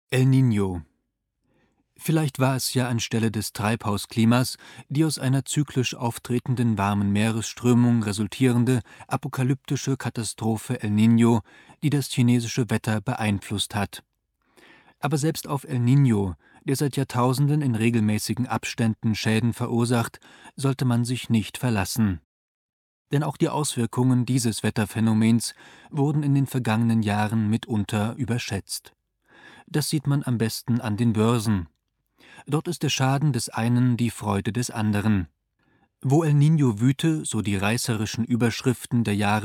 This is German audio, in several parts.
El Niño. Vielleicht war es ja anstelle des Treibhausklimas die aus einer zyklisch auftretenden warmen Meeresströmung resultierende apokalyptische Katastrophe El Niño, die das chinesische Wetter beeinflusst hat. Aber selbst auf El Niño, der seit Jahrtausenden in regelmäßigen Abständen Schäden verursacht, sollte man sich nicht verlassen. Denn auch die Auswirkungen dieses Wetterphänomens wurden in den vergangenen Jahren mitunter überschätzt. Das sieht man am besten an den Börsen. Dort ist der Schaden des einen die Freude des anderen. Wo El Niño wüte, so die reißerischen Überschriften der Jahre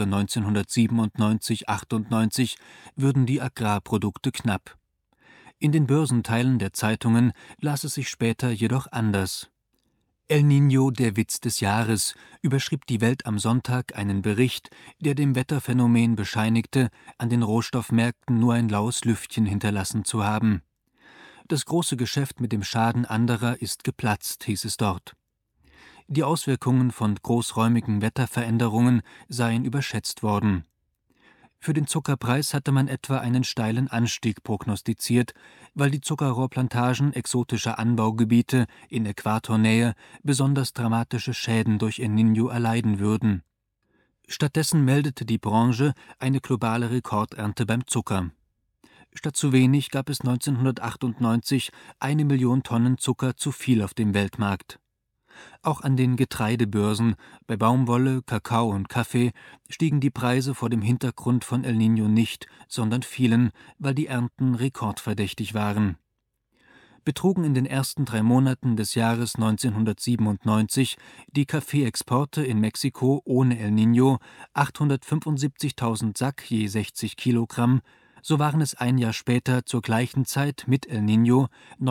1997, 98, würden die Agrarprodukte knapp. In den Börsenteilen der Zeitungen las es sich später jedoch anders. El Niño, der Witz des Jahres, überschrieb die Welt am Sonntag einen Bericht, der dem Wetterphänomen bescheinigte, an den Rohstoffmärkten nur ein laues Lüftchen hinterlassen zu haben. Das große Geschäft mit dem Schaden anderer ist geplatzt, hieß es dort. Die Auswirkungen von großräumigen Wetterveränderungen seien überschätzt worden. Für den Zuckerpreis hatte man etwa einen steilen Anstieg prognostiziert, weil die Zuckerrohrplantagen exotischer Anbaugebiete in Äquatornähe besonders dramatische Schäden durch El Niño erleiden würden. Stattdessen meldete die Branche eine globale Rekordernte beim Zucker. Statt zu wenig gab es 1998 1 Million Tonnen Zucker zu viel auf dem Weltmarkt. Auch an den Getreidebörsen, bei Baumwolle, Kakao und Kaffee, stiegen die Preise vor dem Hintergrund von El Niño nicht, sondern fielen, weil die Ernten rekordverdächtig waren. Betrugen in den ersten 3 Monaten des Jahres 1997 die Kaffeeexporte in Mexiko ohne El Niño 875.000 Sack je 60 Kilogramm, so waren es ein Jahr später zur gleichen Zeit mit El Niño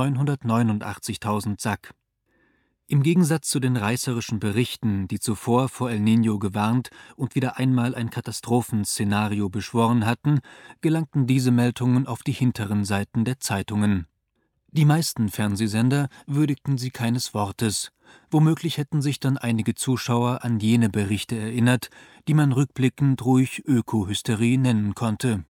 989.000 Sack. Im Gegensatz zu den reißerischen Berichten, die zuvor vor El Niño gewarnt und wieder einmal ein Katastrophenszenario beschworen hatten, gelangten diese Meldungen auf die hinteren Seiten der Zeitungen. Die meisten Fernsehsender würdigten sie keines Wortes. Womöglich hätten sich dann einige Zuschauer an jene Berichte erinnert, die man rückblickend ruhig Ökohysterie nennen konnte.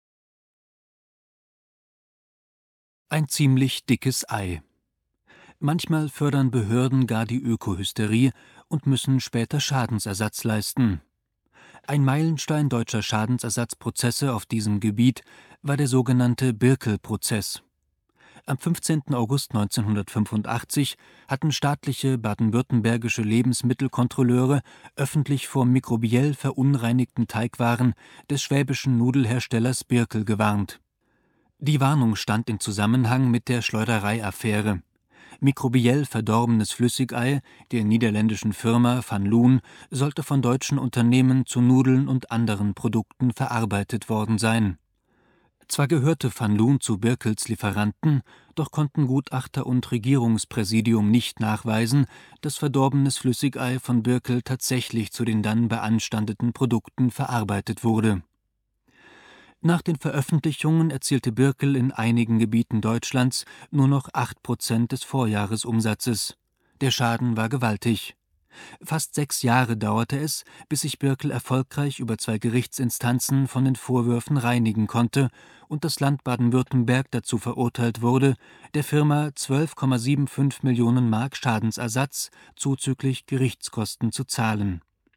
Ein ziemlich dickes Ei. Manchmal fördern Behörden gar die Ökohysterie und müssen später Schadensersatz leisten. Ein Meilenstein deutscher Schadensersatzprozesse auf diesem Gebiet war der sogenannte Birkel-Prozess. Am 15. August 1985 hatten staatliche baden-württembergische Lebensmittelkontrolleure öffentlich vor mikrobiell verunreinigten Teigwaren des schwäbischen Nudelherstellers Birkel gewarnt. Die Warnung stand im Zusammenhang mit der Schleuderei-Affäre. Mikrobiell verdorbenes Flüssigei der niederländischen Firma Van Loon sollte von deutschen Unternehmen zu Nudeln und anderen Produkten verarbeitet worden sein. Zwar gehörte Van Loon zu Birkels Lieferanten, doch konnten Gutachter und Regierungspräsidium nicht nachweisen, dass verdorbenes Flüssigei von Birkel tatsächlich zu den dann beanstandeten Produkten verarbeitet wurde. Nach den Veröffentlichungen erzielte Birkel in einigen Gebieten Deutschlands nur noch 8% des Vorjahresumsatzes. Der Schaden war gewaltig. Fast 6 Jahre dauerte es, bis sich Birkel erfolgreich über 2 Gerichtsinstanzen von den Vorwürfen reinigen konnte und das Land Baden-Württemberg dazu verurteilt wurde, der Firma 12,75 Millionen Mark Schadensersatz zuzüglich Gerichtskosten zu zahlen.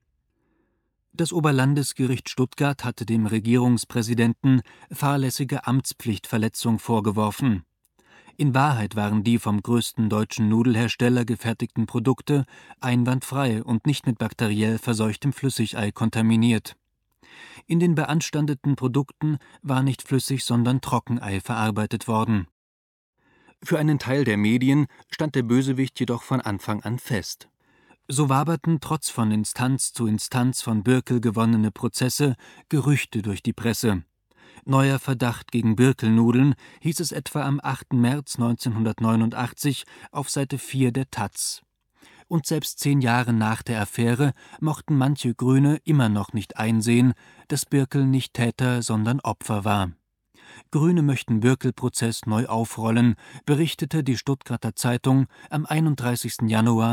Das Oberlandesgericht Stuttgart hatte dem Regierungspräsidenten fahrlässige Amtspflichtverletzung vorgeworfen. In Wahrheit waren die vom größten deutschen Nudelhersteller gefertigten Produkte einwandfrei und nicht mit bakteriell verseuchtem Flüssigei kontaminiert. In den beanstandeten Produkten war nicht Flüssig, sondern Trockenei verarbeitet worden. Für einen Teil der Medien stand der Bösewicht jedoch von Anfang an fest. So waberten trotz von Instanz zu Instanz von Birkel gewonnene Prozesse Gerüchte durch die Presse. Neuer Verdacht gegen Birkelnudeln hieß es etwa am 8. März 1989 auf Seite 4 der taz. Und selbst 10 Jahre nach der Affäre mochten manche Grüne immer noch nicht einsehen, dass Birkel nicht Täter, sondern Opfer war. Grüne möchten Birkel-Prozess neu aufrollen, berichtete die Stuttgarter Zeitung am 31. Januar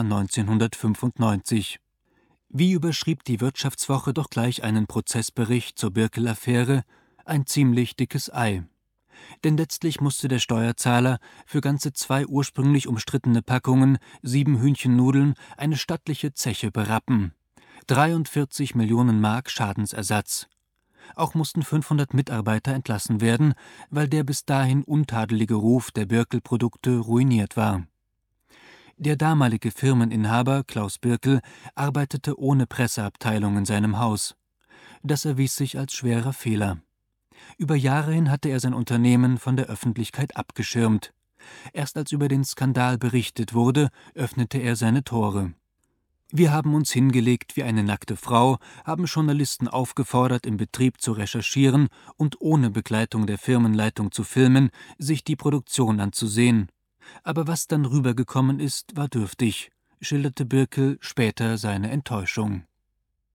1995. Wie überschrieb die Wirtschaftswoche doch gleich einen Prozessbericht zur Birkel-Affäre? Ein ziemlich dickes Ei. Denn letztlich musste der Steuerzahler für ganze 2 ursprünglich umstrittene Packungen 7 Hühnchennudeln eine stattliche Zeche berappen. 43 Millionen Mark Schadensersatz. Auch mussten 500 Mitarbeiter entlassen werden, weil der bis dahin untadelige Ruf der Birkel-Produkte ruiniert war. Der damalige Firmeninhaber Klaus Birkel arbeitete ohne Presseabteilung in seinem Haus. Das erwies sich als schwerer Fehler. Über Jahre hin hatte er sein Unternehmen von der Öffentlichkeit abgeschirmt. Erst als über den Skandal berichtet wurde, öffnete er seine Tore. Wir haben uns hingelegt wie eine nackte Frau, haben Journalisten aufgefordert, im Betrieb zu recherchieren und ohne Begleitung der Firmenleitung zu filmen, sich die Produktion anzusehen. Aber was dann rübergekommen ist, war dürftig, schilderte Birkel später seine Enttäuschung.